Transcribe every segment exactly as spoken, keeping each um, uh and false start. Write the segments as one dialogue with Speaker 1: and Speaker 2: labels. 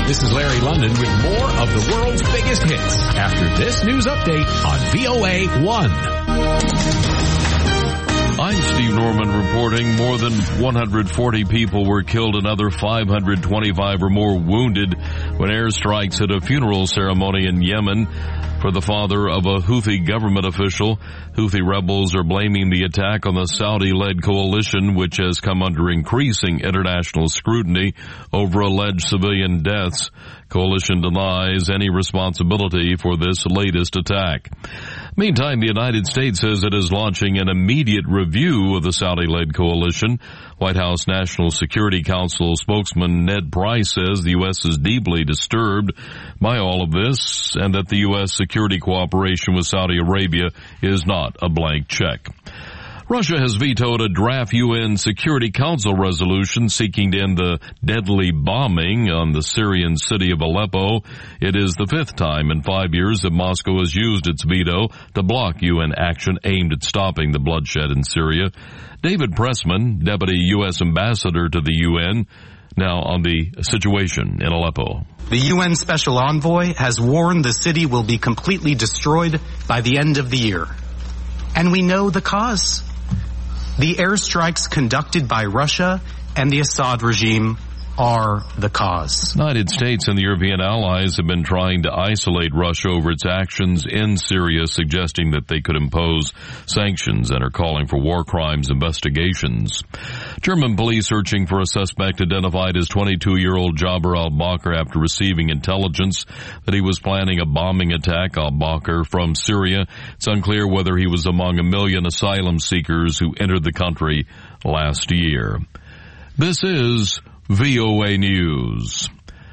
Speaker 1: This is Larry London with more of the world's biggest hits after this news update on V O A one.
Speaker 2: I'm Steve Norman reporting more than one hundred forty people were killed, another five hundred twenty-five or more wounded when airstrikes at a funeral ceremony in Yemen for the father of a Houthi government official. Houthi rebels are blaming the attack on the Saudi-led coalition, which has come under increasing international scrutiny over alleged civilian deaths. Coalition denies any responsibility for this latest attack. Meantime, the United States says it is launching an immediate review of the Saudi-led coalition. White House National Security Council spokesman Ned Price says the U S is deeply disturbed by all of this and that the U S security cooperation with Saudi Arabia is not a blank check. Russia has vetoed a draft U N Security Council resolution seeking to end the deadly bombing on the Syrian city of Aleppo. It is the fifth time in five years that Moscow has used its veto to block U N action aimed at stopping the bloodshed in Syria. David Pressman, Deputy U S Ambassador to the U N, now on the situation in Aleppo.
Speaker 3: The U N Special Envoy has warned the city will be completely destroyed by the end of the year. And we know the cause. The airstrikes conducted by Russia and the Assad regime are the cause.
Speaker 2: The United States and the European allies have been trying to isolate Russia over its actions in Syria, suggesting that they could impose sanctions and are calling for war crimes investigations. German police searching for a suspect identified as twenty-two-year-old Jabir al-Bakr after receiving intelligence that he was planning a bombing attack. Al-Bakr from Syria. It's unclear whether he was among a million asylum seekers who entered the country last year. This is V O A News.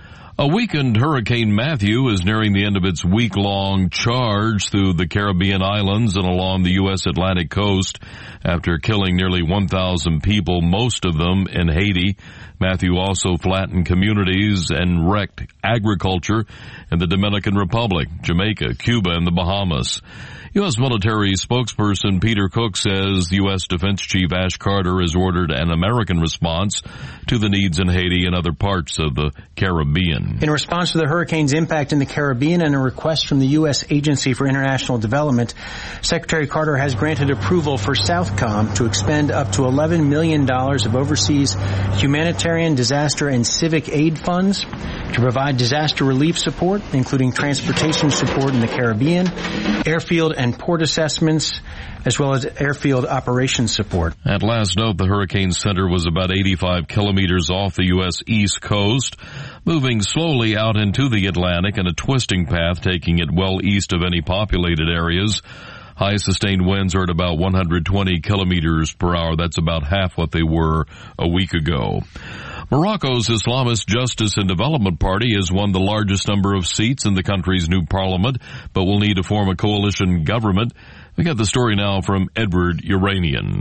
Speaker 2: A weakened Hurricane Matthew is nearing the end of its week-long charge through the Caribbean islands and along the U S Atlantic coast after killing nearly one thousand people, most of them in Haiti. Matthew also flattened communities and wrecked agriculture in the Dominican Republic, Jamaica, Cuba, and the Bahamas. U S military spokesperson Peter Cook says U S Defense Chief Ash Carter has ordered an American response to the needs in Haiti and other parts of the Caribbean.
Speaker 4: In response to the hurricane's impact in the Caribbean and a request from the U S Agency for International Development, Secretary Carter has granted approval for Southcom to expend up to eleven million dollars of overseas humanitarian, disaster, and civic aid funds to provide disaster relief support, including transportation support in the Caribbean, airfield and port assessments, as well as airfield operations support.
Speaker 2: At last note, the hurricane center was about eighty-five kilometers off the U S East Coast, moving slowly out into the Atlantic in a twisting path, taking it well east of any populated areas. High sustained winds are at about one hundred twenty kilometers per hour. That's about half what they were a week ago. Morocco's Islamist Justice and Development Party has won the largest number of seats in the country's new parliament, but will need to form a coalition government. We got the story now from Edward Uranian.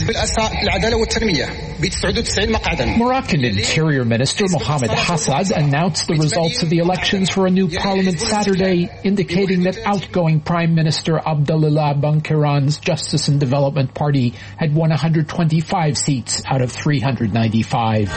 Speaker 5: Moroccan Interior Minister Mohamed Hassad announced the results of the elections for a new parliament Saturday, indicating that outgoing Prime Minister Abdallah Bankiran's Justice and Development Party had won one hundred twenty-five seats out of three hundred ninety-five.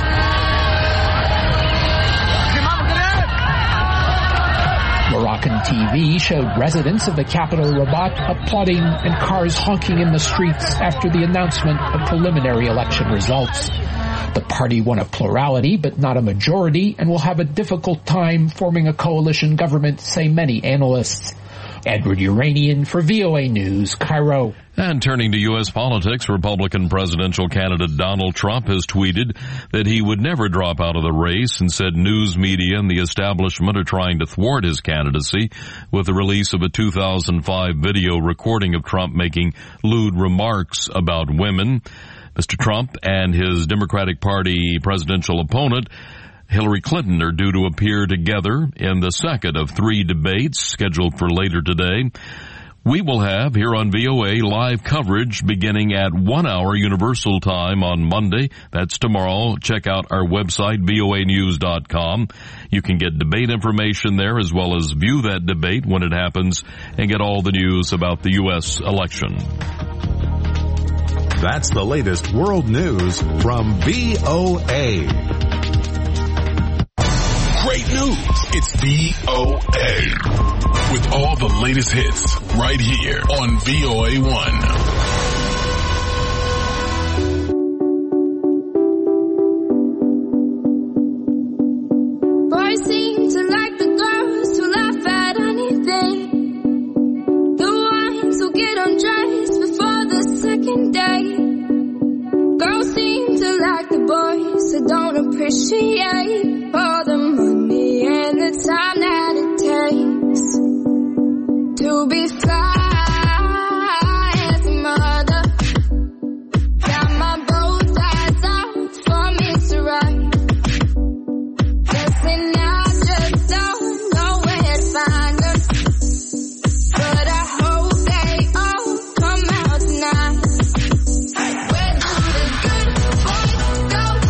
Speaker 5: Moroccan T V showed residents of the capital Rabat applauding and cars honking in the streets after the announcement of preliminary election results. The party won a plurality but not a majority and will have a difficult time forming a coalition government, say many analysts. Edward Uranian for V O A News, Cairo.
Speaker 2: And turning to U S politics, Republican presidential candidate Donald Trump has tweeted that he would never drop out of the race and said news media and the establishment are trying to thwart his candidacy with the release of a two thousand five video recording of Trump making lewd remarks about women. Mister Trump and his Democratic Party presidential opponent Hillary Clinton are due to appear together in the second of three debates scheduled for later today. We will have here on V O A live coverage beginning at one hour Universal Time on Monday. That's tomorrow. Check out our website, V O A news dot com. You can get debate information there as well as view that debate when it happens and get all the news about the U S election.
Speaker 1: That's the latest world news from V O A.
Speaker 6: Great great news. It's V O A. With all the latest hits right here on V O A one.
Speaker 7: Appreciate all the money and the time that it takes to be fly as a mother. Got my both eyes out for me to ride. Guessing I just don't know where to find them, but I hope they all come out tonight. Where do the good boys go?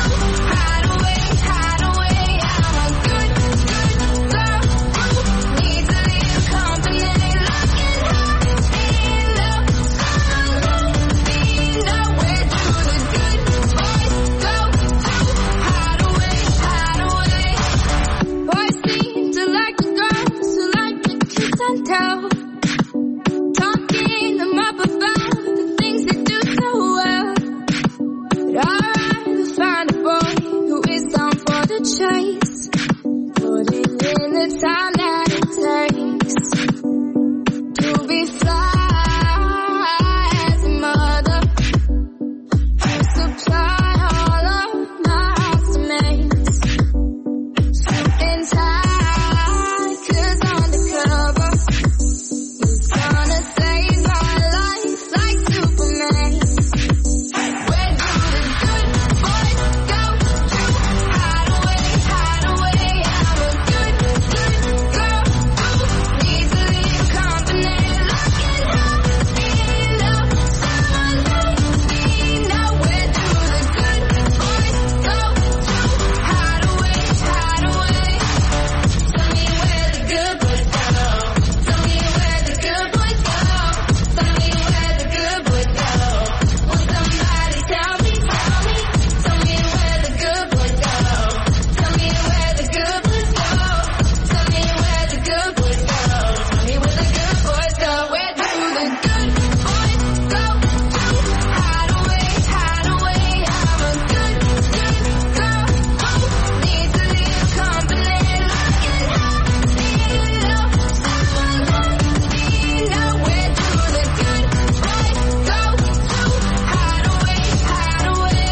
Speaker 7: Talking them up about the things they do so well. But I'd rather find a boy who is down for the chase, putting in the time that it takes to be fly as a mother. I supply all of my housemaids, something tight, 'cause undercover gonna save my life like Superman. Where do the good boys go to hide away, hide away? I'm a good, good girl who needs a little company. Looking high in love, someone like me. Now where do the good boys go to hide away, hide away? Tell me where the good boys go. Tell me where the good boys go. Tell me where the good boys go. Will somebody tell me, tell me, tell me where the good boys go. Tell me where the good boys go. Tell me where the good boys go. Tell me where the good boys go. Where do the good boys go to hide away, hide away? I'm a good, good girl who needs a little company. Looking high in love, someone like me. Now where do the good boys go to hide away, hide away?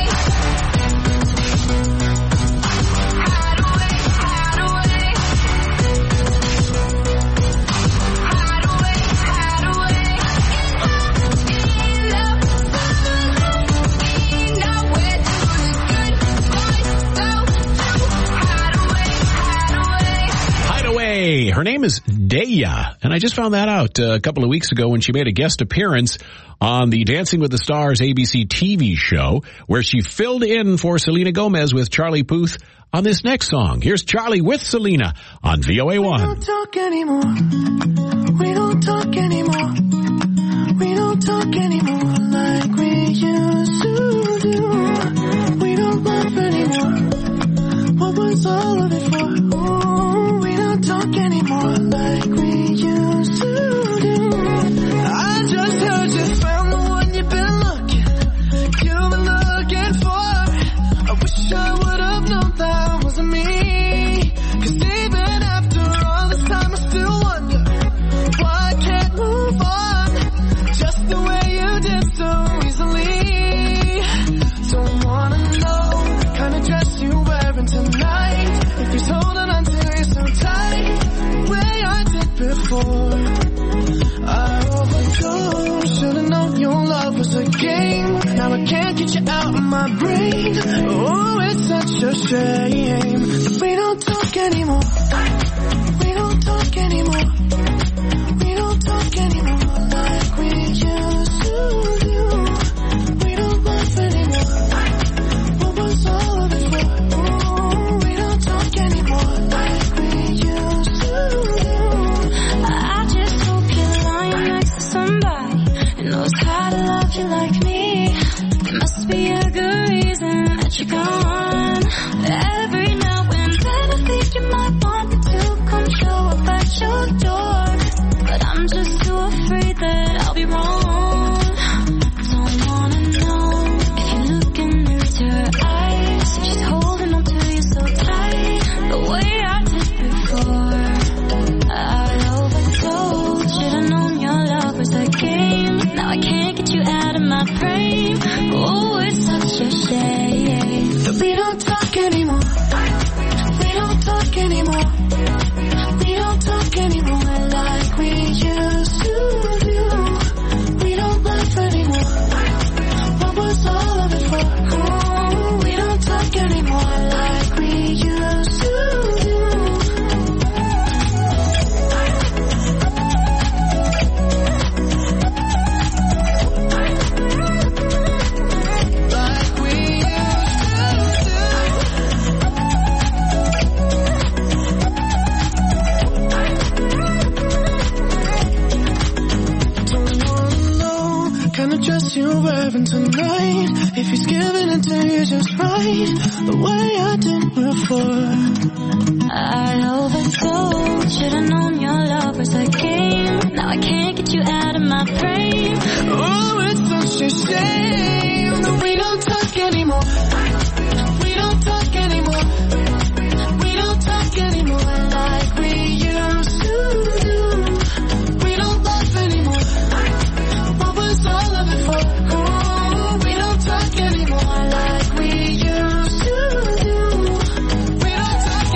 Speaker 7: Hide away, hide away. Hide away, hide away. In love, someone like me. Now where do the good boys go to hide away, hide away?
Speaker 8: Hideaway. Her name is Daya, and I just found that out uh, a couple of weeks ago when she made a guest appearance on the Dancing with the Stars A B C T V show, where she filled in for Selena Gomez with Charlie Puth on this next song. Here's Charlie with Selena on V O A one.
Speaker 9: We don't talk anymore. We don't talk anymore. We don't talk anymore like we used to do. We don't laugh anymore. What was all of it for? Oh, we don't talk anymore like we used to do. I just heard you found the one you've been looking, you've been looking for. I wish I would have known that wasn't me. 'Cause even after all this time I still wonder why I can't move on just the way you did so easily. Don't wanna know the kind of dress you're wearing tonight, if he's holding on to you so tight, the way I did before. I overdosed, should've known your love was a game. Now I can't get you out of my brain. Oh, it's such a shame that we don't talk anymore. We don't talk anymore. We don't talk anymore like we used to do. We don't laugh anymore. What was all of it for? Oh, we don't talk anymore like we used to do.
Speaker 7: I just hope you're lying next to somebody who knows how to love you like me. There must be a good reason that you're gone. Every now and then I think you might
Speaker 9: loving tonight. If he's giving it to you just right, the way I did before.
Speaker 7: I overdosed, should've known your love was a game. Now I can't get you out of my brain.
Speaker 9: Oh, it's such a shame that we don't talk anymore. We don't talk anymore. We don't talk anymore like we used to do. We don't love anymore. What was all of it for? Oh, we don't talk anymore like we used to do. We don't talk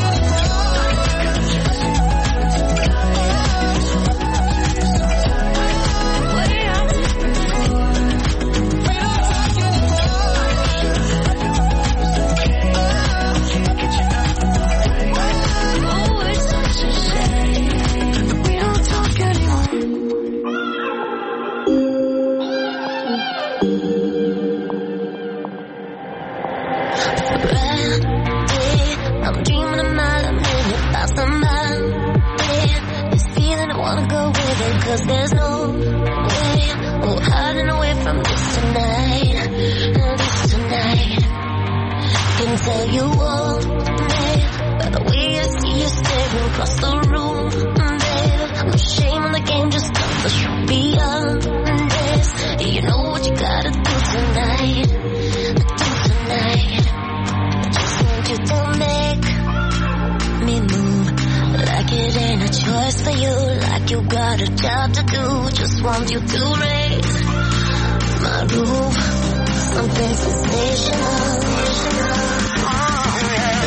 Speaker 7: I'm dreaming a mile a minute about somebody. This feeling I wanna go with it, cause there's no way we're hiding away from this tonight. This tonight. Can tell you all, babe, by the way I see you staring across the room, babe. No shame in the game, just cut the truth beyond this. You know what you gotta do tonight. Do tonight. You don't make me move like it ain't a choice for you, like you got a job to do. Just want you to raise my roof, something sensational. Oh, yeah.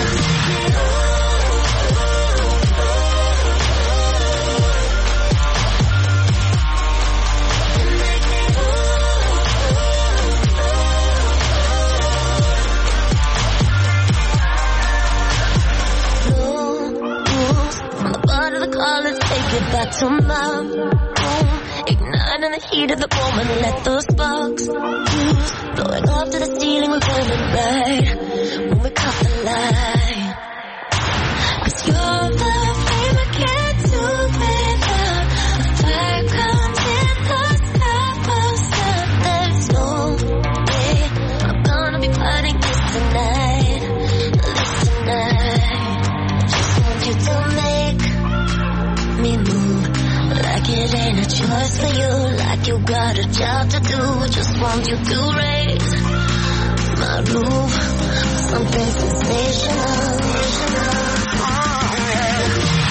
Speaker 7: Let's take it back to my room. Igniting the heat of the moment, let those sparks fuse. Blowing up to the ceiling, we're burning bright when we caught the light. Cause you're the flame I can't do without. The fire comes in the top of sun. There's no way I'm gonna be fighting this tonight. This tonight. Just want you to make me move like it ain't a choice for you, like you got a job to do. Just want you to raise my roof, something sensational. Oh, yeah.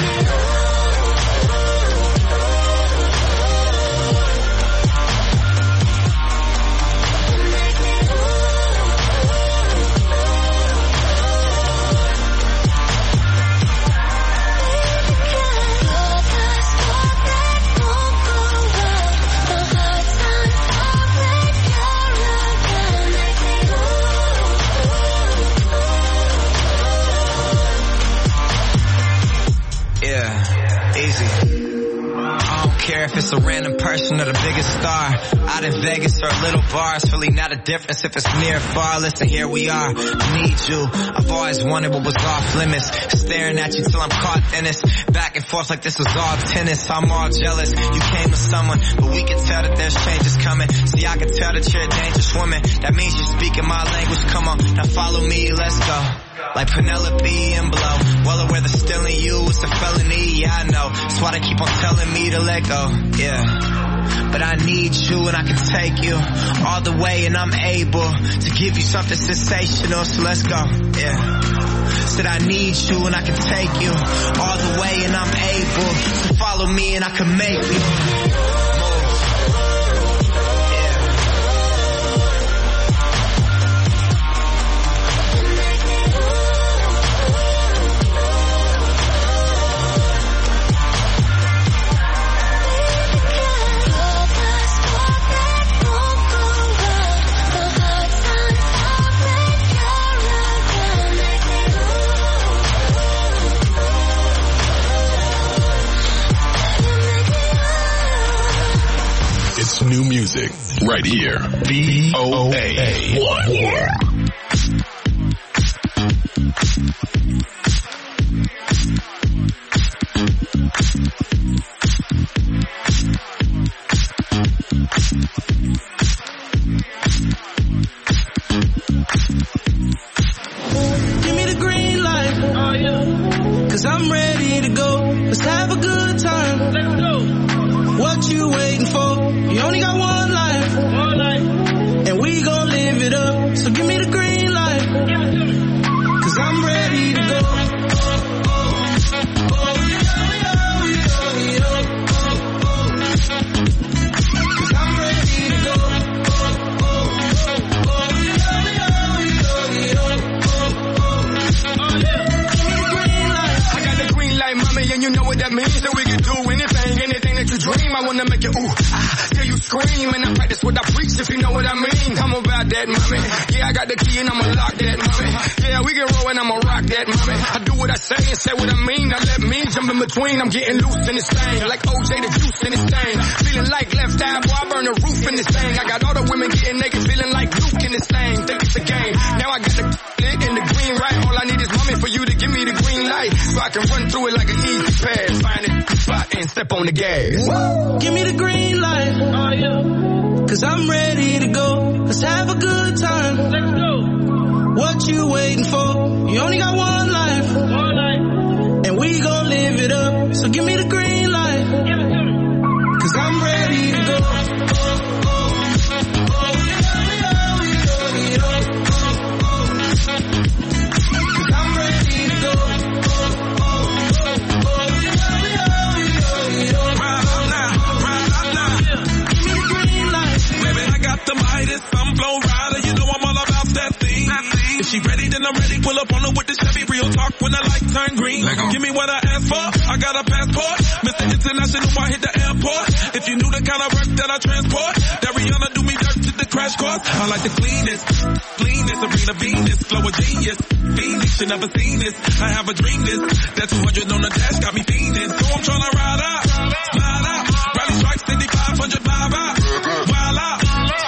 Speaker 10: If it's a random person or the biggest star, out in Vegas or little bars, really not a difference if it's near or far. Listen, here we are, I need you. I've always wanted what was off limits, staring at you till I'm caught in this, back and forth like this was all tennis. I'm all jealous, you came with someone, but we can tell that there's changes coming. See, I can tell that you're a dangerous woman, that means you're speaking my language. Come on, now follow me, let's go. Like Penelope and Blow, well aware that stealing you is a felony, yeah I know. That's why they keep on telling me to let go, yeah. But I need you and I can take you all the way, and I'm able to give you something sensational, so let's go, yeah. Said I need you and I can take you all the way, and I'm able to follow me and I can make you move.
Speaker 6: New music right here. V O A one.
Speaker 9: Cause I'm ready to go. Let's have a good time. Let's go. What you waiting for? You only got one life. One life. And we gon' live it up. So give me the green light. Give it to me. Cause I'm ready to go.
Speaker 11: And you know what that means, that we can do anything, anything that you dream. I wanna make you ooh, ah, till you scream. And I practice what I preach, if you know what I mean. I'm about that, mommy. Yeah, I got the key and I'ma lock that, mommy. Yeah, we can roll and I'ma rock that, mommy. I do what I say and say what I mean. Now let me jump in between. I'm getting loose in this thing, like O J the juice in this thing. Feeling like left eye, boy, I burn the roof in this thing. I got all the women getting naked, feeling like Luke in this thing. Think it's a game. Now I got the lit and the green right. All I need is mommy for you to give me the green light, so I can run through it like an easy pass. Find it, spot and step on the gas.
Speaker 9: Woo! Give me the green light. Oh, yeah. Cause I'm ready to go. Let's have a good time. Let's go. What you waiting for? You only got one life. One life. And we gon' live it up. So give me the green light. Give it to me. Cause I'm ready to go.
Speaker 12: I'm flow rider, you know I'm all about that thing. If she ready, then I'm ready. Pull up on her with the Chevy, real talk when the light turn green. Give me what I asked for, I got a passport. Mister International, I hit the airport. If you knew the kind of work that I transport, that Rihanna do me dirt to the crash course. I like the cleanest, cleanest, Serena Venus, flow a genius. Phoenix, you never seen this. I have a dream this. That two hundred on the dash got me fiending. So I'm tryna ride out, slide out. Rally strikes, fifty-five hundred vibe out. Wild out.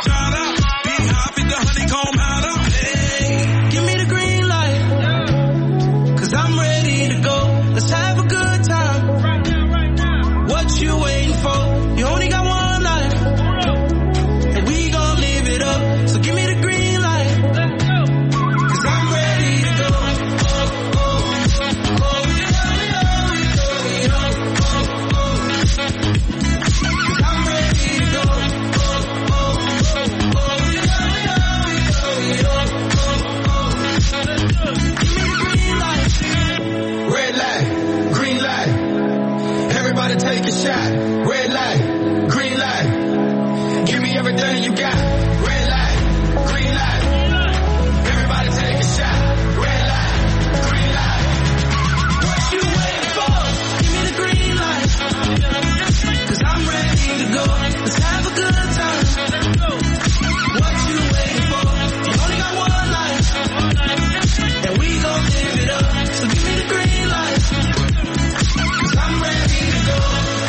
Speaker 11: Take a shot, red light, green light. Give me everything you got. Red light, green light. Everybody take a shot, red light, green light. What you waiting for? Give me the green light. Cause I'm ready to go. Let's have a good time. What you waiting for? You only got one life. And we gon' live it up. So give me the green light. Cause I'm ready to go.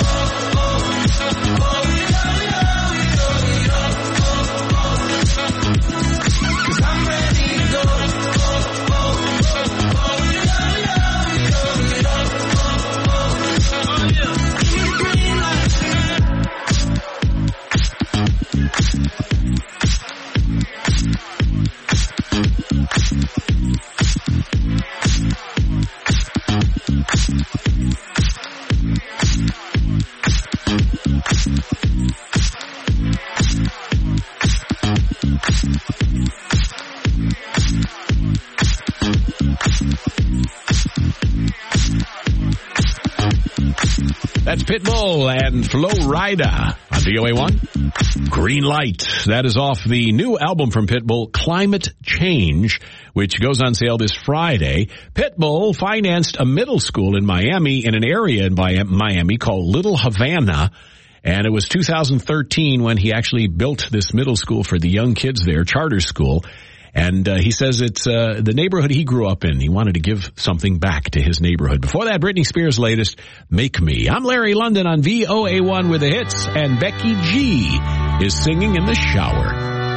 Speaker 8: That's Pitbull and Flo Rida on V O A one. Green Light. That is off the new album from Pitbull, Climate Change, which goes on sale this Friday. Pitbull financed a middle school in Miami, in an area in Miami called Little Havana. And it was two thousand thirteen when he actually built this middle school for the young kids there, charter school. And uh, he says it's uh, the neighborhood he grew up in. He wanted to give something back to his neighborhood. Before that, Britney Spears' latest, Make Me. I'm Larry London on V O A one with the hits, and Becky G is singing in the shower.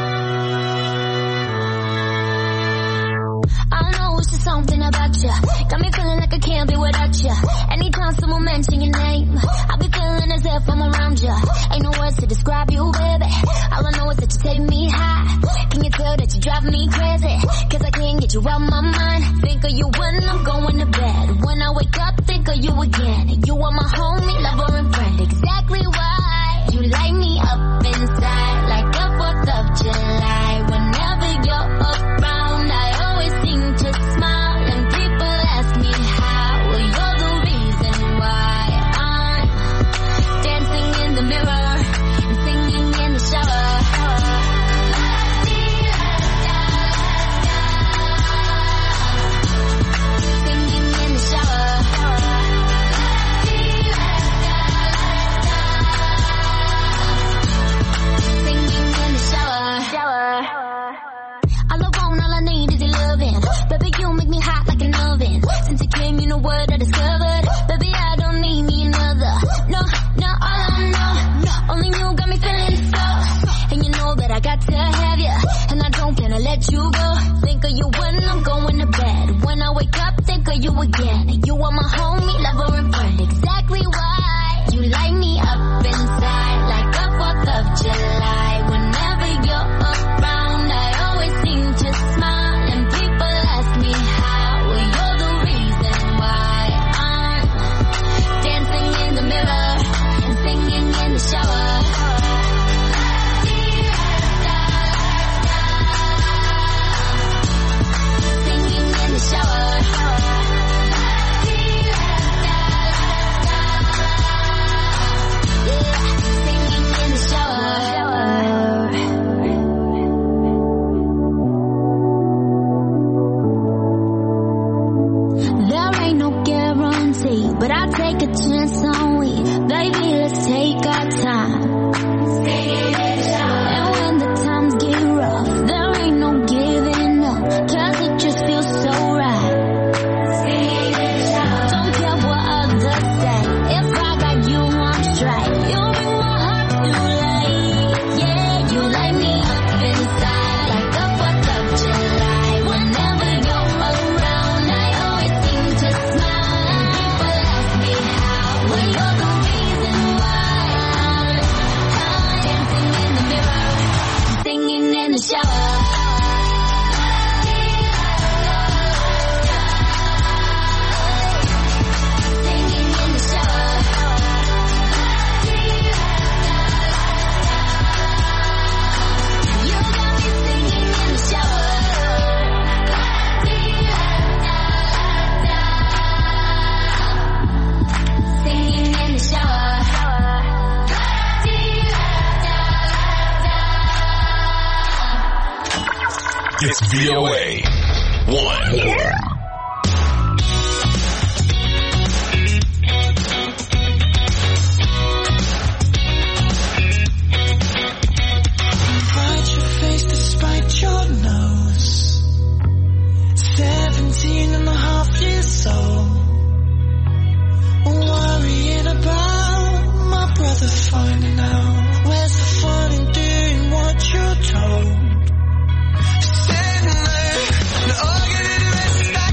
Speaker 13: I know it's just something about you. Got me feeling like I can't be without you. Anytime someone mention your name, I'll be feeling as if I'm around you. Ain't no words to describe you, baby. All I know is that you take me high. Can you tell that you drive me crazy? Cause I can't get you out my mind. Think of you when I'm going to bed. When I wake up, again. You are my homie, lover, and friend. Exactly why you light me up inside like a fourth of July. Whenever you're around, I always seem to smile. And people ask me how. Well, you're the reason why I'm dancing in the mirror and singing in the shower. Singing in the shower. But I'll take a chance on we. Baby, let's take our time. And when the times get rough, there ain't no giving up, cause it just feels so right. Don't care what others say, if I got you on strike, you make my heart feel light. Yeah, you light me up inside like a fourth of July. Whenever you're around, I always seem to smile. Well, you're the reason why I'm, I'm dancing in the mirror, singing in the shower. Singing in the shower. You got me singing in the shower. Singing in the shower.
Speaker 6: It's V O A one.
Speaker 9: Hide your face despite your nose. Seventeen and a half years old. Worrying about my brother finding out. Where's the fun in doing what you're told? Standing there, and all I get in the rest is like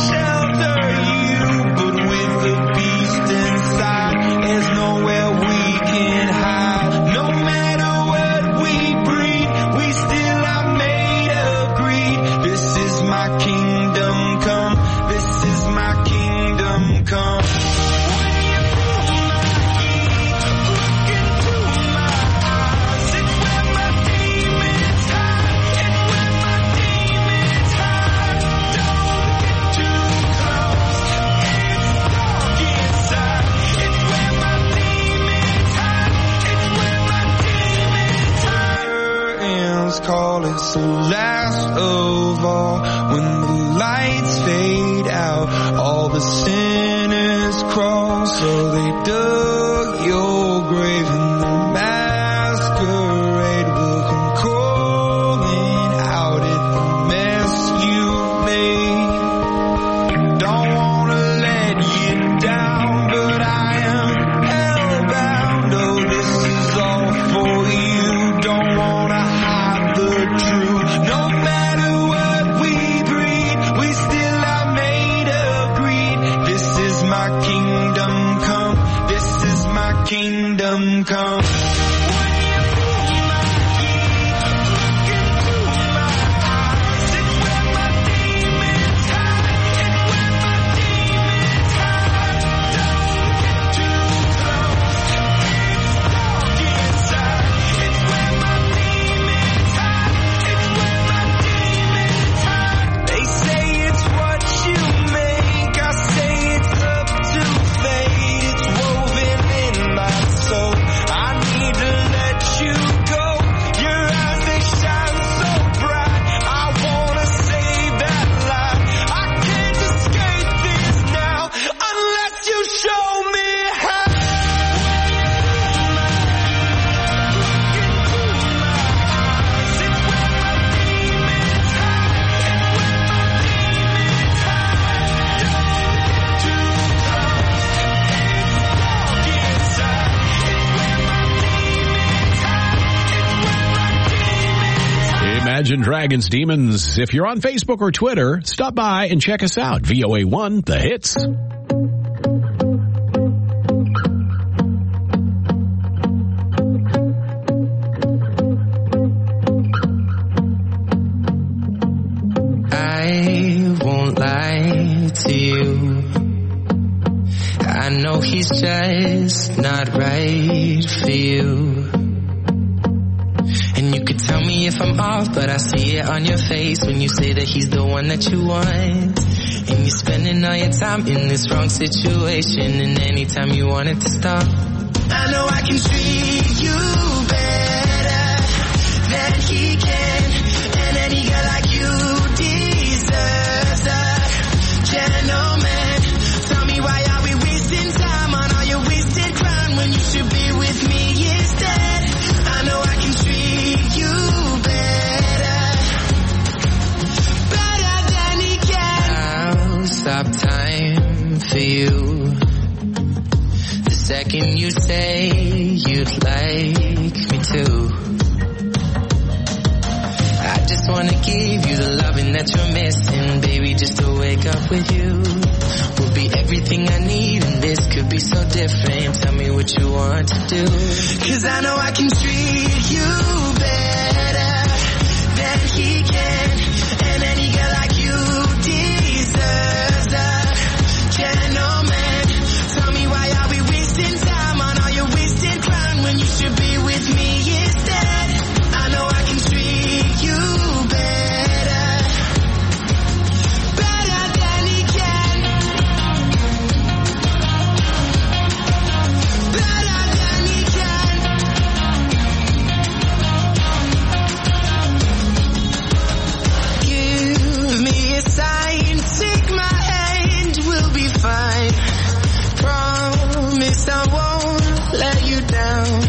Speaker 14: shelter you, but with the beast inside, there's nowhere we can hide. No matter what we breed, we still are made of greed. This is my kingdom come. This is my kingdom come. Call it's the last of all. When the lights fade out, all the sinners crawl. So they dug your grave, and the masquerade will come calling out at the mess you made. Don't wanna let you down, but I am hellbound. Oh, this is all for you. Don't wanna hide the truth. No matter what we breed, we still are made of greed. This is my kingdom come. This is my kingdom come. They say it's what you make. I say it's up to fate. It's woven in my soul. I need to let you go. Your eyes, they shine so bright. I wanna save that light. I can't escape this now unless you show me how.
Speaker 8: Imagine Dragons Demons. If you're on Facebook or Twitter, stop by and check us out. V O A one, The Hits.
Speaker 14: I won't lie to you. I know he's just not right for you. And you could tell me if I'm off, but I see it on your face when you say that he's the one that you want. And you're spending all your time in this wrong situation, and anytime you want it to stop. I know I can treat you better than he can, and any girl like you deserves a gentleman. Tell me, why are we wasting time on all your wasted crown when you should be with me instead? I know I can treat you better, better than he can. I'll stop time for you the second you say you'd like me to. I just wanna give you the loving that you're missing, baby. Just to wake up with you will be everything I need, and this could be so different. Tell me what you want to do, 'cause I know I can treat you better than he can, and any girl like you deserves a gentleman. Tell me, why are we wasting time on all your wasted crown when you should be with me instead? I know I can treat you better, better than he can, better than he can. Give me a sign, take my hand, we'll be fine. Promise I won't let you down.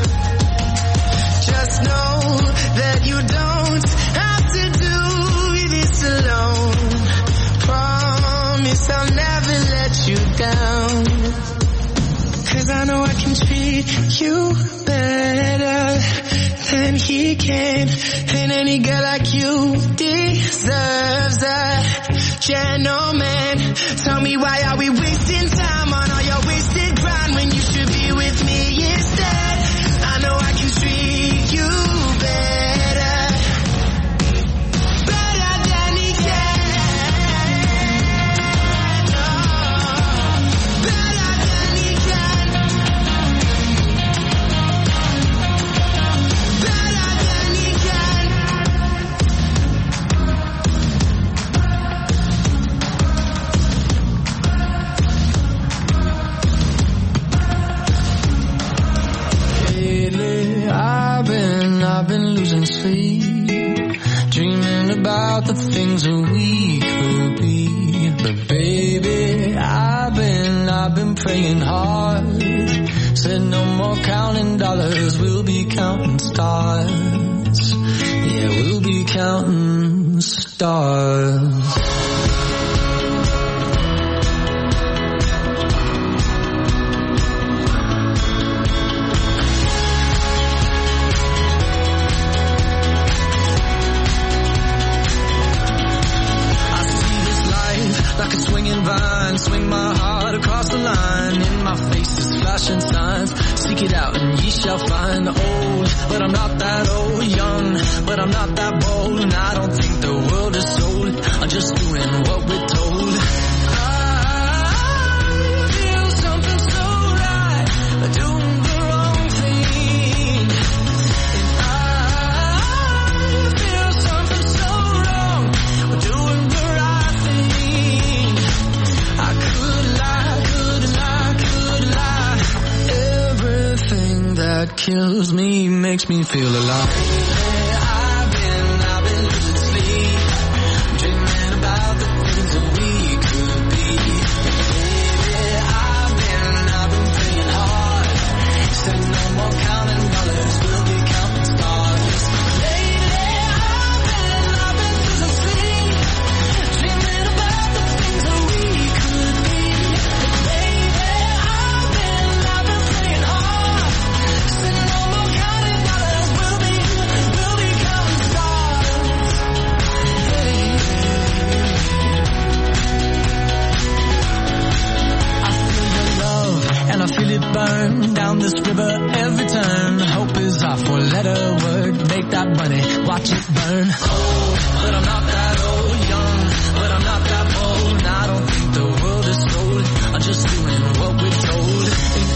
Speaker 14: Just know that you don't have to do this alone. Promise I'll never let you down. 'Cause I know I can treat you better than he can, and any girl like you deserves a
Speaker 9: gentleman. Tell me why are we wasting time on all your wasted grind when you should be with me instead. I know I can treat you better, better than he can. Oh, better than he can. Better than he can. Lately, I've been, I've been losing sleep, dreaming about the things that we could be. But baby, I've been, I've been praying hard. Said no more counting dollars, we'll be counting stars. Yeah, we'll be counting stars. Like a swinging vine, swing my heart across the line. In my face is flashing signs. Seek it out and ye shall find. Old, but I'm not that old. Young, but I'm not that bold. And I don't think the world is sold. I'm just doing what we're told. I feel something so right, doing the wrong thing. And I feel something so wrong, doing the right thing. I could lie, could lie, could lie. Everything that kills me makes me feel alive. I've been, I've been losing sleep, dreaming about the things that we could be. Baby, I've been, I've been praying hard. Said no more counting dollars, we'll be counting stars. Lately, I've been, I've been losing sleep, dreaming about the things that we could be. Baby, I've been, I've been praying hard. Said no more counting dollars, we'll be, we'll be counting stars. Hey. I feel your love and I feel it burn down this river every turn. Hope is our four-letter word. Make that money, watch it burn. Old, but I'm not that old. Young, but I'm not that bold. And I don't think the world is sold. I'm just doing what we're told. And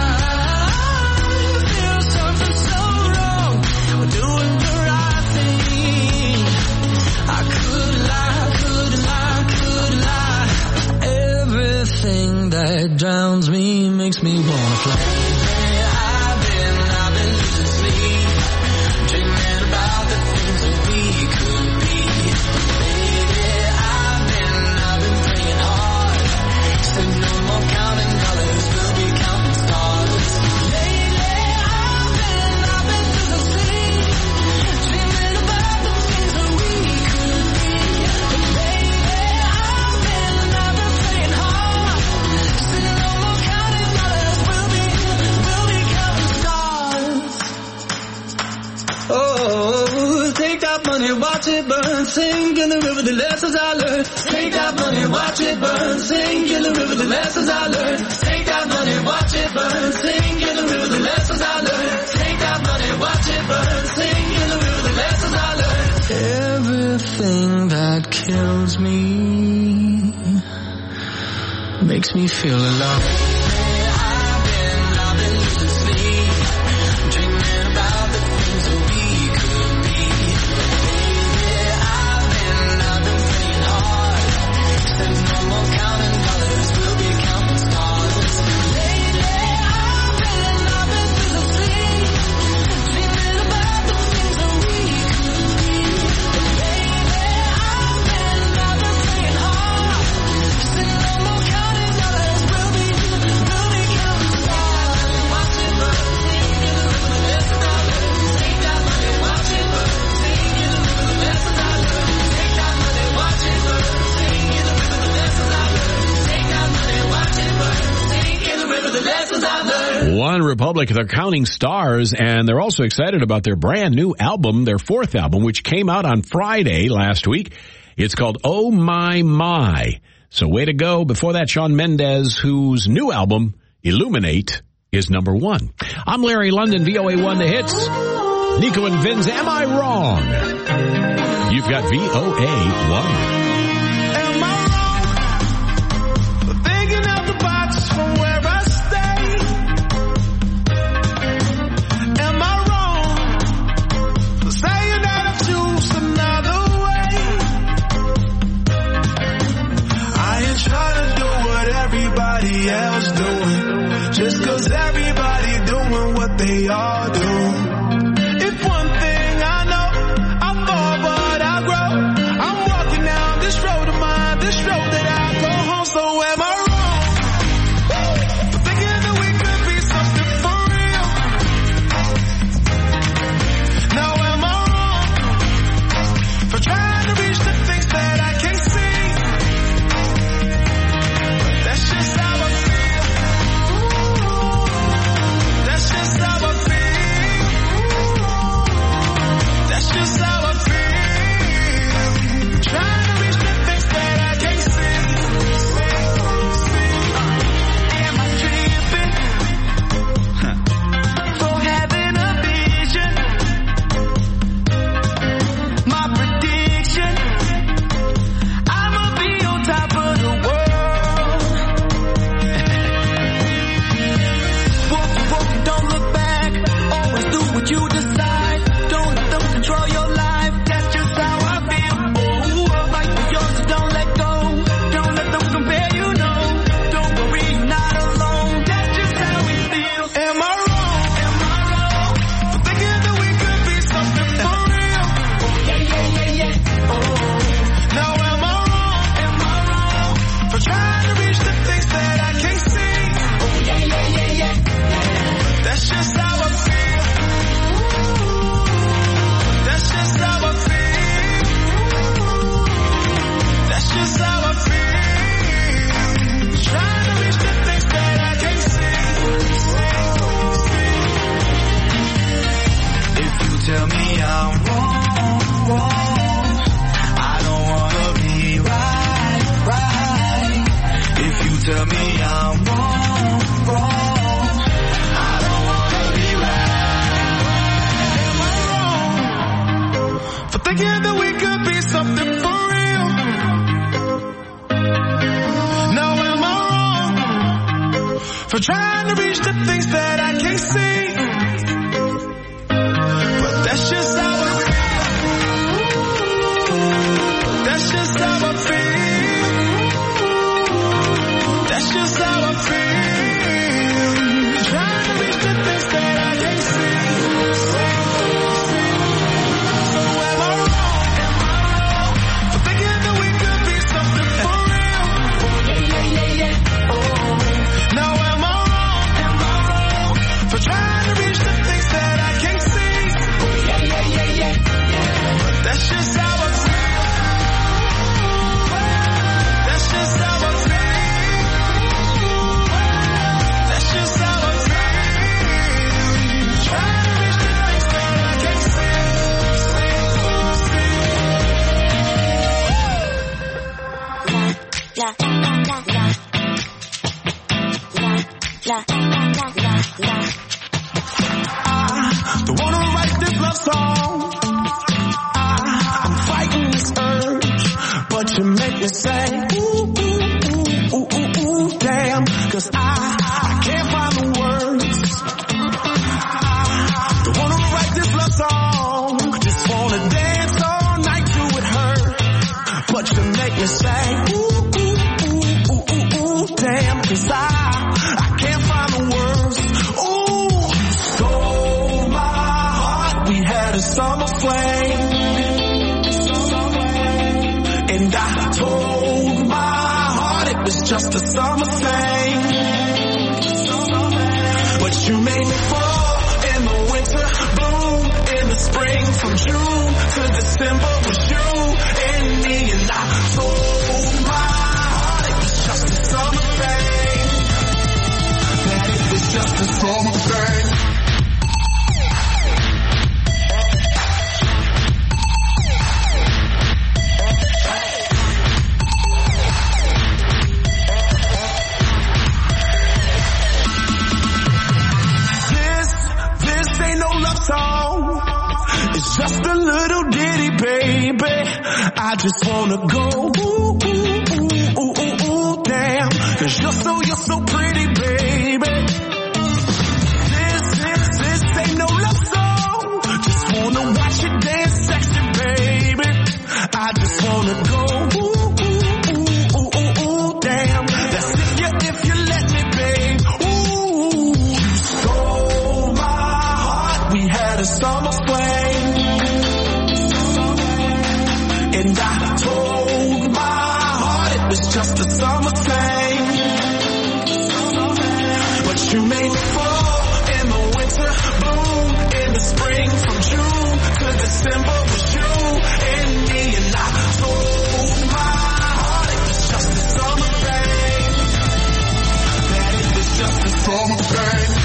Speaker 9: I feel something so wrong. We're doing the right thing. I could lie, could lie, could lie. Everything that drowns me makes me wanna fly. I've been, I've been losing sleep, dreaming about the things that we could be. Baby, I've been, I've been praying hard. Said no more counting dollars, we'll be counting stars. Lately, I've been, I've been losing sleep, dreaming about the things that we could be. Baby, I've been, I've been praying hard. Said no more counting dollars, we'll be, we'll be counting stars. Oh, take that money, watch it burn, sing in the river the lessons I learned. Take that money, watch it burn, sing in the river the lessons I learned. Take that money, watch it burn, sing in the river the lessons I learned. Take that money, watch it burn, sing in the river the lessons I learned. Everything that kills me makes me feel alive. I've been, I've been losing sleep, dreaming about the things that we could be. Baby, I've been, I've been praying hard. Said no more counting dollars, we'll be counting stars. Lately, I've been, I've been losing sleep, dreaming about the things that we could be. Baby, I've been, I've been praying hard. Said no more counting dollars, we'll be, we'll be counting stars. Watch it burn, sing in the river the lessons I learned. Take that money, watch it burn, sing in the river the lessons I learned. Take that money, watch it burn, sing in the river the lessons I learned. Take that money, watch it burn, sing in the river the lessons I learned.
Speaker 8: One Republic, they're counting stars, and they're also excited about their brand new album, their fourth album, which came out on Friday last week. It's called Oh My My. So way to go. Before that, Shawn Mendes, whose new album, Illuminate, is number one. I'm Larry London, V O A one The Hits. Nico and Vin's Am I Wrong? You've got V O A one.
Speaker 9: Am I wrong for thinking out the box from where I stay? Am I wrong for saying that I choose another way? I ain't trying to do what everybody else doing, just cause everybody doing what they all do. If one thing I know, I fall but I grow. I'm walking down this road of mine, this road that I go home. So am I wrong for thinking that we could be something for real? Now am I wrong for trying to reach the things that I can't see? That's just how I feel. That's just how I feel. That's just how I feel. Trying to reach the things that I can't see. Am I tripping for having a vision? My prediction, I'ma be on top of the world. Walk, walk, don't look back. Always do what you decide. Don't let them control your life. That's just how I feel. Oh, fight for yours, so don't let go. Don't let them compare you, no. Don't worry, you're not alone. That's just how we feel. Am I wrong? Am I wrong for thinking that we could be something for real? Yeah, yeah, yeah, yeah. Oh, now am I wrong? Am I wrong for trying to reach the things that I can't see? Oh, yeah, yeah, yeah, yeah. That's just how I feel. That's just how I feel. That's just how I feel. Trying to reach the things that I can't see. If you tell me I'm wrong, wrong, I don't wanna be right, right. If you tell me I'm wrong, wrong, I don't wanna be right. Am I wrong for thinking that we could be something for real? Now am I wrong for trying to reach the things that I can't see? But that's just how I feel. That's just how I feel. That's just how I feel. Trying to reach the things that I can't see. So am I wrong? Am I wrong for thinking that we could be something for real? Yeah, yeah, yeah, yeah. Oh, now am I wrong? Am I wrong for trying to reach the things that I can't see? Yeah, yeah, yeah, yeah. But that's just how I feel. That's just how I feel. That's just how I feel. Trying to reach the things that I can't see.
Speaker 13: La, la, la, la, la, la, la, la, la, la.
Speaker 9: I don't wanna write this love song. I, I'm fighting this urge, but you make me say, ooh, ooh, ooh, ooh, ooh, ooh, damn, cause I, I can't find the words. I don't wanna write this love song, just wanna dance all night to it hurt, but you make me say, ooh, ooh, ooh, ooh, ooh, ooh, damn, cause I, I can't find the words. Ooh, stole my heart, we had a summer flame, and I told my heart it was just a summer thing, but you made me fall in the winter, bloom in the spring, from June to December was you and me, and I told my heart it was just a summer thing, that it was just a summer thing. just a little ditty, baby. I just wanna go, ooh, ooh, ooh, ooh, ooh, ooh, damn. Cause you're so, you're so pretty, baby. This, this, this ain't no love song. Just wanna watch you dance sexy, baby. I just wanna go, ooh, ooh, ooh, ooh, ooh, ooh, damn. That's if you, if you let me, babe. Ooh, you stole my heart. We had a summer flame. And I told my heart it was just a summer thing. But you made me fall in the winter, bloom in the spring, from June to December was you and me. And I told my heart it was just a summer thing. That it was just a summer thing.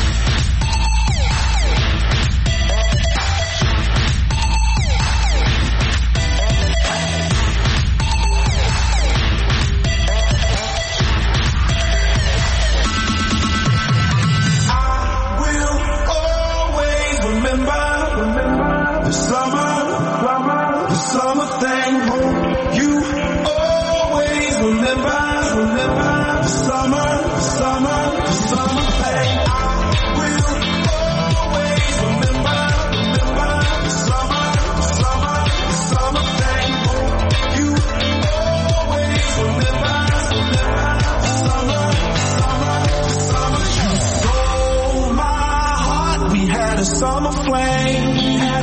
Speaker 9: The summer, the summer thing. You always remember, remember the summer, the summer, the summer thing. I will always remember, remember the summer, the summer, the summer thing. You always remember, remember the summer, the summer, the summer. You stole my heart. We had a summer flame.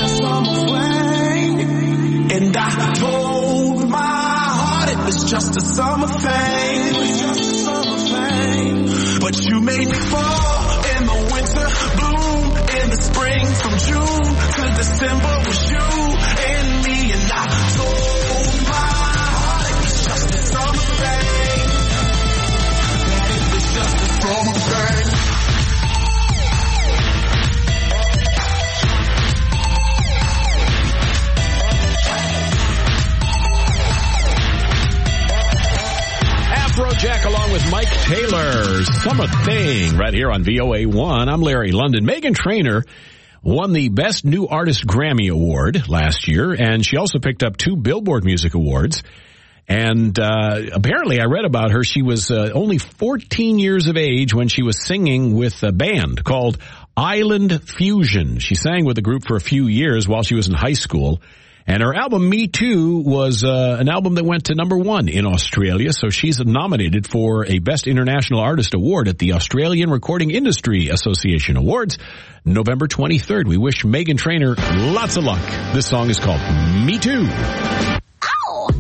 Speaker 9: And I told my heart it was just a summer thing. But you made me fall in the winter, bloom in the spring, from June to December was you and me. And I told my heart it was just a summer thing. That it was just a summer thing.
Speaker 8: Afrojack along with Mike Taylor, Summer Thing, right here on V O A one. I'm Larry London. Meghan Trainor won the Best New Artist Grammy Award last year, and she also picked up two Billboard Music Awards. And uh apparently, I read about her, she was uh, only fourteen years of age when she was singing with a band called Island Fusion. She sang with the group for a few years while she was in high school. And her album, Me Too, was uh, an album that went to number one in Australia, so she's nominated for a Best International Artist Award at the Australian Recording Industry Association Awards, November twenty-third. We wish Meghan Trainor lots of luck. This song is called Me Too.
Speaker 13: Ow!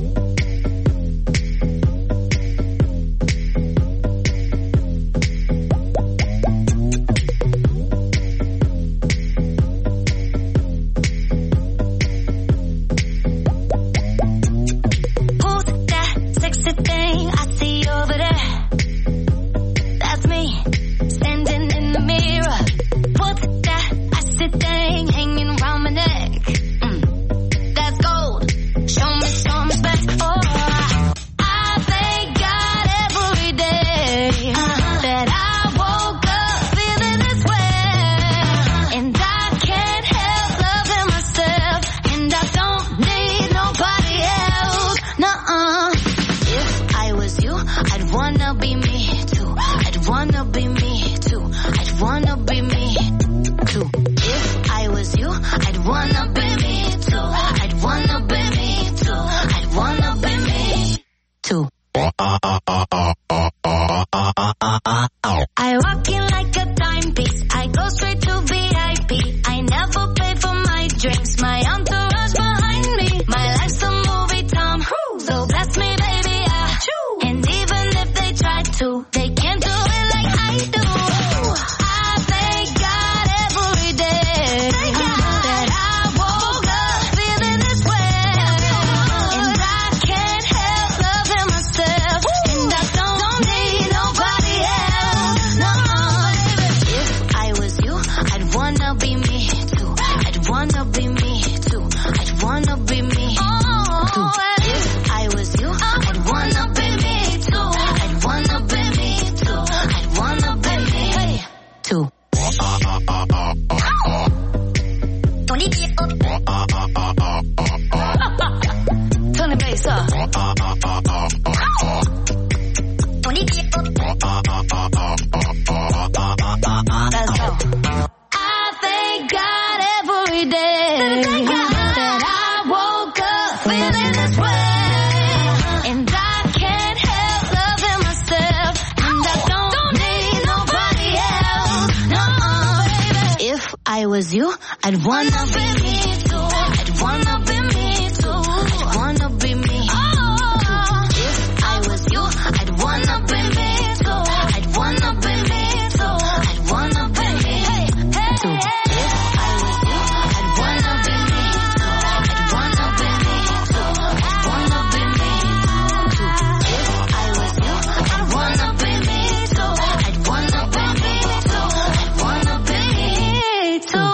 Speaker 13: I was you, I'd wanna be me too. I'd wanna be me too. I'd wanna be me. Oh, if I was you, I'd wanna be me too. I'd wanna be me too. I'd wanna be me too. If I was you, I'd wanna be me too. I'd wanna be me too. I'd wanna be me too. If I was you, I'd wanna be me too. I'd wanna be me too. I'd wanna be me too.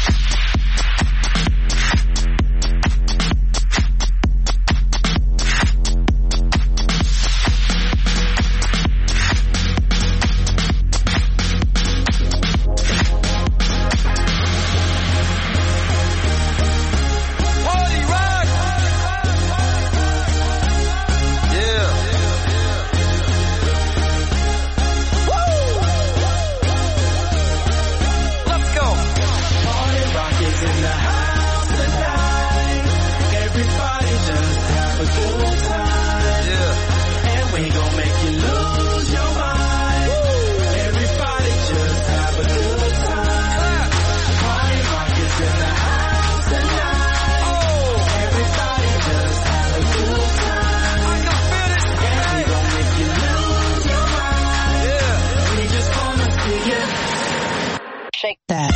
Speaker 15: Shake that.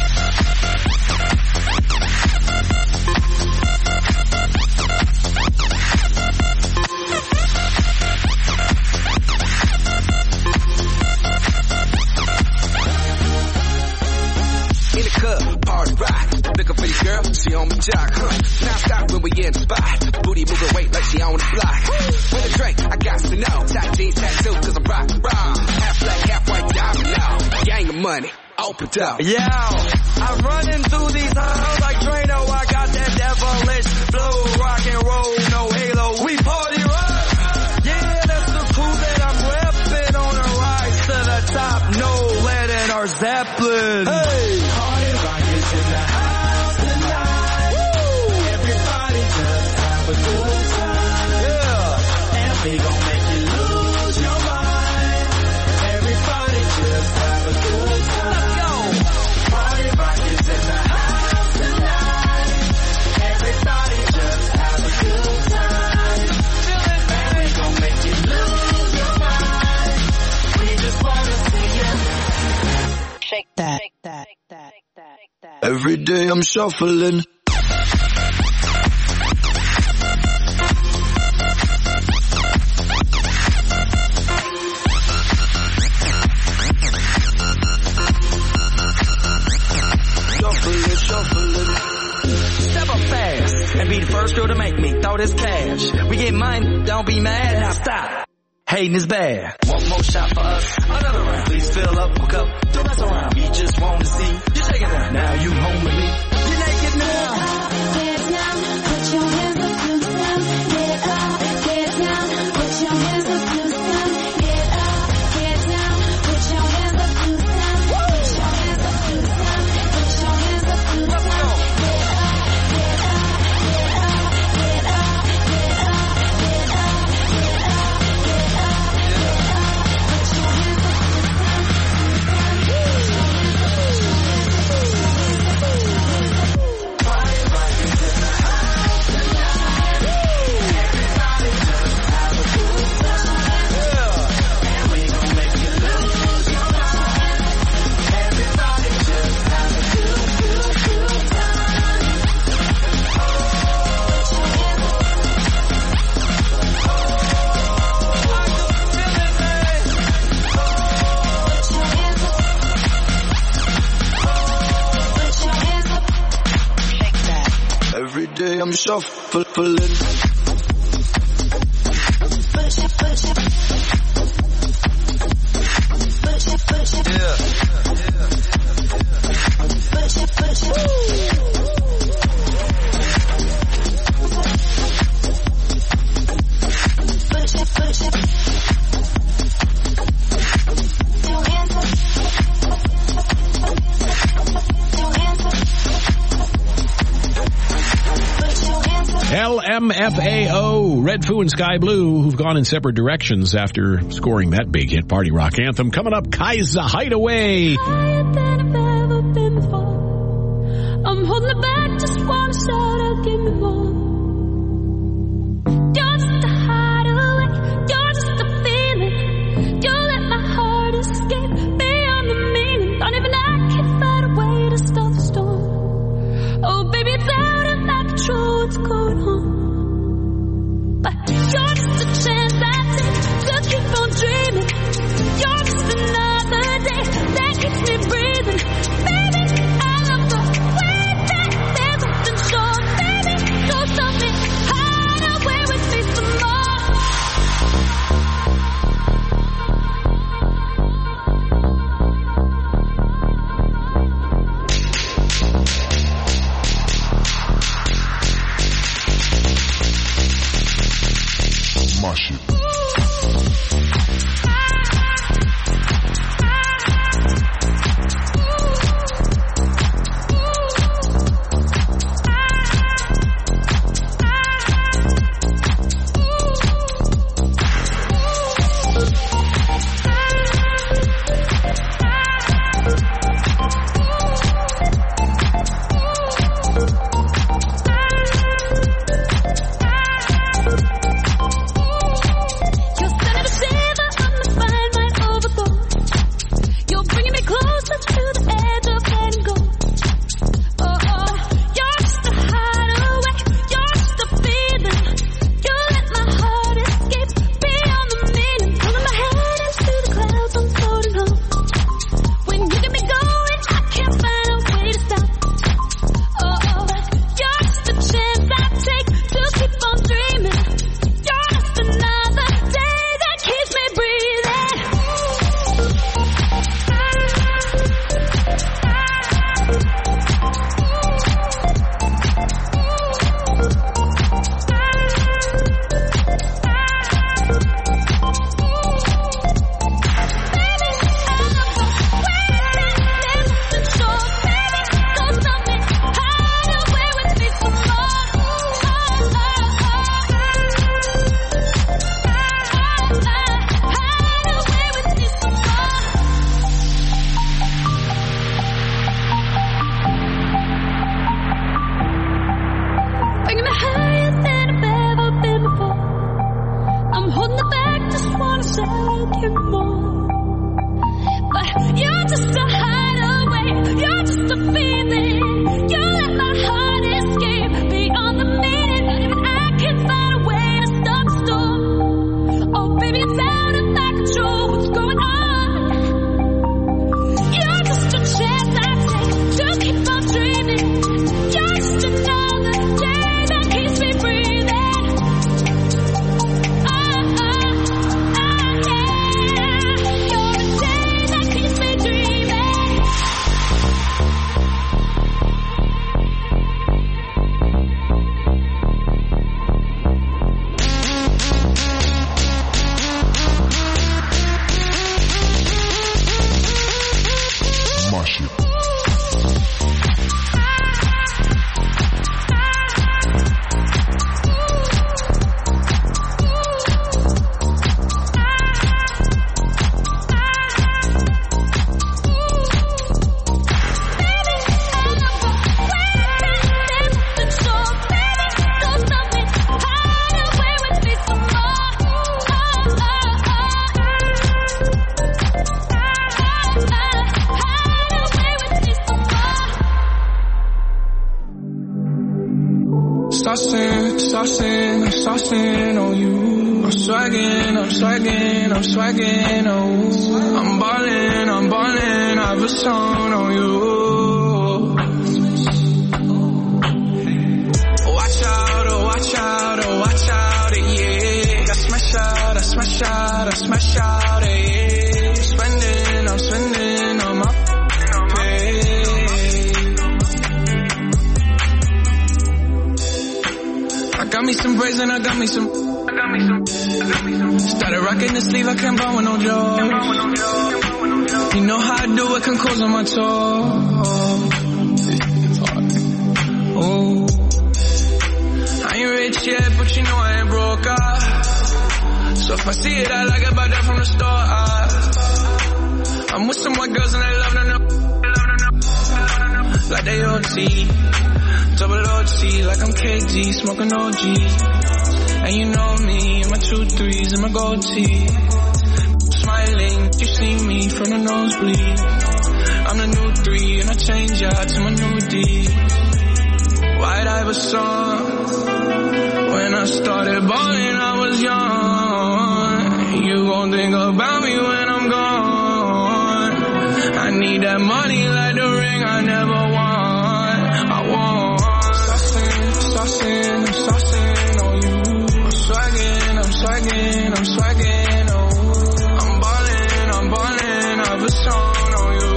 Speaker 16: In the club, party rock. Looking for your girl, she on my jock, huh? Now stop when we in the spot. Booty moving weight like she on the block. With a drink, I got to know. Tight jeans, tattoo, cause I'm rock, rock. Half black, half white, diamond now. Gang of money, open up.
Speaker 17: Yeah, I'm running through these halls like Drano. I got that devilish flow, rock and roll, no halo. We party rock. Yeah, that's the crew that I'm repping on a rise to the top. No lead in our Zeppelin. Hey, party rock is in the house tonight. Woo! Everybody just have a good time. Yeah, and we gon' make you lose your mind. Everybody just have a good time. Let's go. Party rock is in the house tonight. Everybody just have a good time. Feel it, man. We gon' make you lose your mind. We just wanna see you
Speaker 15: shake that. Shake that. Shake that.
Speaker 14: Every day I'm shuffling. Shuffling, shuffling.
Speaker 17: Step up fast and be the first girl to make me throw this cash. We get money, don't be mad, now stop. Hating is bad. One more shot for us, another round. Please fill up a cup, don't mess around. We just want to see you shake it down. Now you home with me. You naked now.
Speaker 13: Get down, put your hands up to the sun. Get up, get down, put your hands up to the sun. Get up, get down, put your hands up to the sun. Put your hands up to the sun. Put your hands up to the sun. Get up, get up, get up, get up, get up, get up, get up, get up, get up. Put your hands up to the sun.
Speaker 14: Every day I'm shuffling.
Speaker 8: M F A O, Red Foo and Sky Blue, who've gone in separate directions after scoring that big hit party rock anthem. Coming up, Kaiser Hideaway.
Speaker 7: Higher than I've ever been before. I'm holding it back, just wanna shout out, give me more. You're just a hideaway, you're just a feeling. You let my heart escape beyond the meaning. Don't even I can find a way to stop the storm. Oh baby, it's out of my control what's going on. But you're just a chance I take to keep on dreaming. You're just another day that keeps me breathing. Baby, I love the way that there's nothing short. Baby, go stop me, hide away with me some more.
Speaker 6: My shit.
Speaker 9: saucing, saucing, I'm saucing on you. I'm swagging, I'm swagging, I'm swagging, oh. I'm ballin', I'm ballin', I have a song on you. Watch out, oh watch out, oh watch out, yeah. I smash out, I smash out, I smash out, yeah. I'm spending, I'm spending on my pay. I got me some braids and I got me some, I got me some, I got me some. Started rocking the sleeve, I can't buy with no joy. You know how I do it, can close on my toes. Oh, I ain't rich,
Speaker 18: rich yet, but you know I ain't broke, ah. So if I see it, I like it, buy that from the store, ah. I'm with some white girls and they love to know, like they O T, double O T, like I'm K G, smoking O G. And you know me, my two threes and my gold tee. Smiling, you see me from the nosebleed. I'm the new three and I change out to my new D. White Iverson. When I started balling, I was young. You gon' think about me when I'm gone. I need that money like the ring I never won. I want saucing, saucing, I'm saucing on you. I'm swagging, I'm swagging, I'm swagging, oh. I'm ballin', I'm ballin', I've a song on you.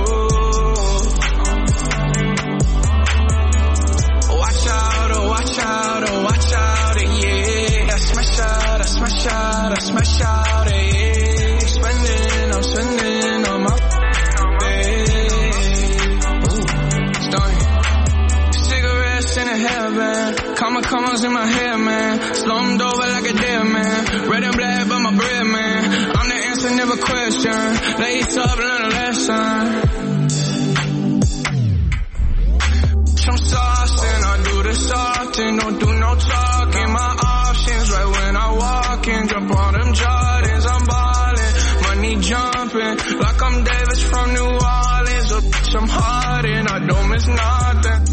Speaker 18: Watch out, oh watch out, oh watch out, yeah. I smash out, I smash out, I smash out, yeah. I'm spending, I'm spending on my in a hairband, comma commas in my hair, man. Slumped over like a dead man. Red and black, but my bread, man. I'm the answer, never question. Lace up, learn a lesson. Some saucing, I do this often. Don't do no talking. My options, right when I walk in. Jump on them Jordans, I'm ballin'. Money jumping, like I'm Davis from New Orleans. Or I'm Harden, I don't miss nothing.